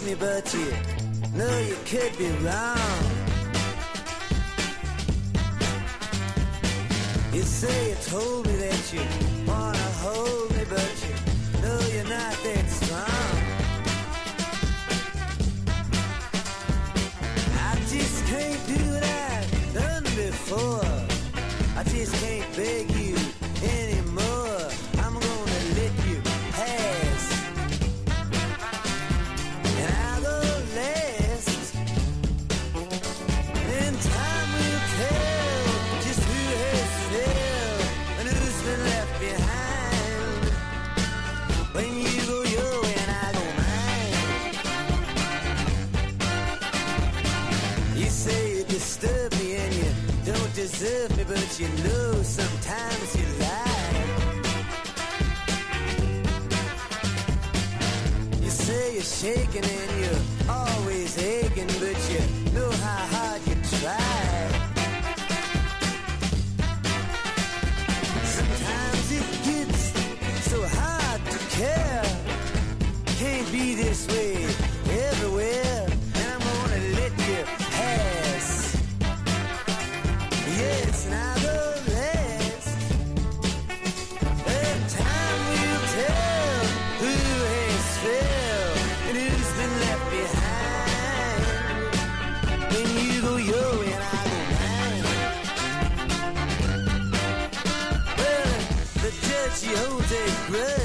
me, but you know you could be wrong. You say you told me that you wanna hold me, but you know you're not that strong. I just can't do what I've done before. I just can't beg you anymore. I'm gonna let you pass, and I'll go last, and time will tell just who has failed and who's been left behind. When you go your way and I go mine. You say you disturb me and you don't deserve me, but you know sometimes you lie. You say you're shaking and you're always aching, but you know how hard you try. Sometimes it gets so hard to care. Can't be this way everywhere, and I'm gonna let you pass. Yes, and I'll go last, and time will tell who has failed and who's been left behind. When you go your way and I go mine. Well, the judge, she holds a grudge.